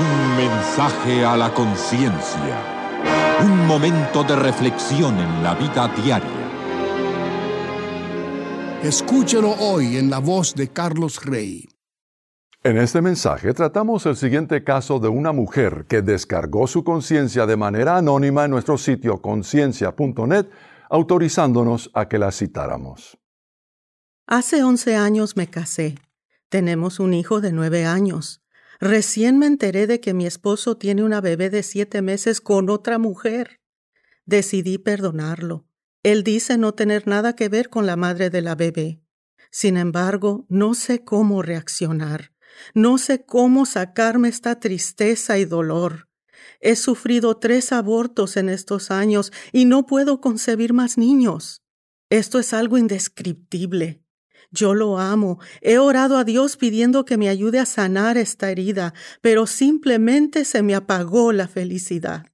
Un mensaje a la conciencia. Un momento de reflexión en la vida diaria. Escúchelo hoy en la voz de Carlos Rey. En este mensaje tratamos el siguiente caso de una mujer que descargó su conciencia de manera anónima en nuestro sitio conciencia.net, autorizándonos a que la citáramos. Hace 11 años me casé. Tenemos un hijo de 9 años. Recién me enteré de que mi esposo tiene una bebé de 7 meses con otra mujer. Decidí perdonarlo. Él dice no tener nada que ver con la madre de la bebé. Sin embargo, no sé cómo reaccionar. No sé cómo sacarme esta tristeza y dolor. He sufrido 3 abortos en estos años y no puedo concebir más niños. Esto es algo indescriptible. Yo lo amo. He orado a Dios pidiendo que me ayude a sanar esta herida, pero simplemente se me apagó la felicidad.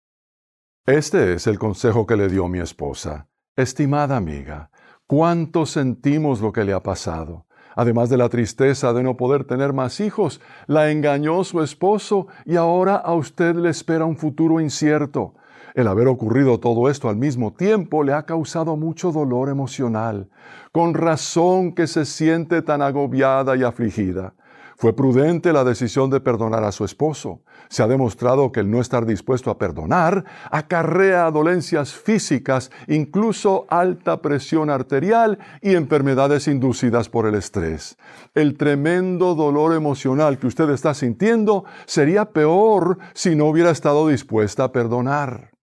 Este es el consejo que le dio mi esposa. Estimada amiga, ¿cuánto sentimos lo que le ha pasado? Además de la tristeza de no poder tener más hijos, la engañó su esposo y ahora a usted le espera un futuro incierto. El haber ocurrido todo esto al mismo tiempo le ha causado mucho dolor emocional. Con razón que se siente tan agobiada y afligida. Fue prudente la decisión de perdonar a su esposo. Se ha demostrado que el no estar dispuesto a perdonar acarrea dolencias físicas, incluso alta presión arterial y enfermedades inducidas por el estrés. El tremendo dolor emocional que usted está sintiendo sería peor si no hubiera estado dispuesta a perdonar.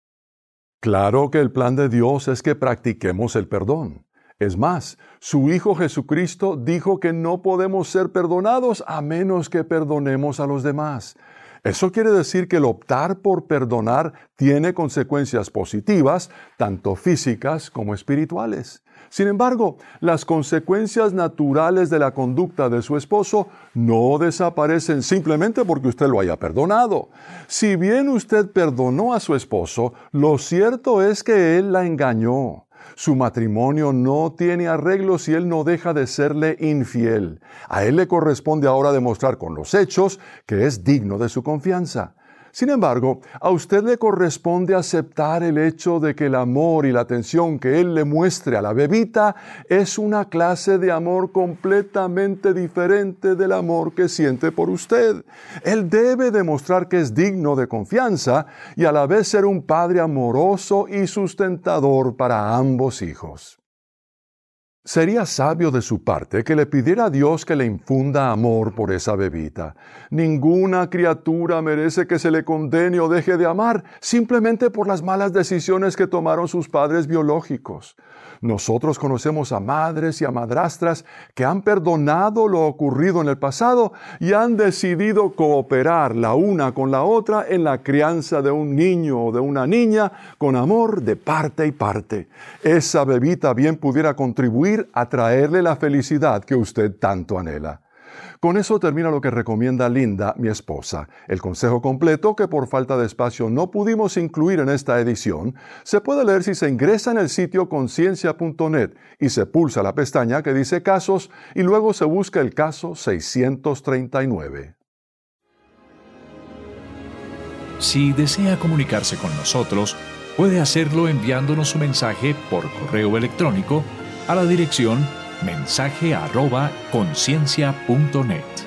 Claro que el plan de Dios es que practiquemos el perdón. Es más, su Hijo Jesucristo dijo que no podemos ser perdonados a menos que perdonemos a los demás. Eso quiere decir que el optar por perdonar tiene consecuencias positivas, tanto físicas como espirituales. Sin embargo, las consecuencias naturales de la conducta de su esposo no desaparecen simplemente porque usted lo haya perdonado. Si bien usted perdonó a su esposo, lo cierto es que él la engañó. Su matrimonio no tiene arreglo si él no deja de serle infiel. A él le corresponde ahora demostrar con los hechos que es digno de su confianza. Sin embargo, a usted le corresponde aceptar el hecho de que el amor y la atención que él le muestre a la bebita es una clase de amor completamente diferente del amor que siente por usted. Él debe demostrar que es digno de confianza y a la vez ser un padre amoroso y sustentador para ambos hijos. Sería sabio de su parte que le pidiera a Dios que le infunda amor por esa bebita. Ninguna criatura merece que se le condene o deje de amar simplemente por las malas decisiones que tomaron sus padres biológicos. Nosotros conocemos a madres y a madrastras que han perdonado lo ocurrido en el pasado y han decidido cooperar la una con la otra en la crianza de un niño o de una niña con amor de parte y parte. Esa bebita bien pudiera contribuir a traerle la felicidad que usted tanto anhela. Con eso termina lo que recomienda Linda, mi esposa. El consejo completo, que por falta de espacio no pudimos incluir en esta edición, se puede leer si se ingresa en el sitio conciencia.net y se pulsa la pestaña que dice Casos y luego se busca el caso 639. Si desea comunicarse con nosotros, puede hacerlo enviándonos su mensaje por correo electrónico a la dirección mensaje@conciencia.net.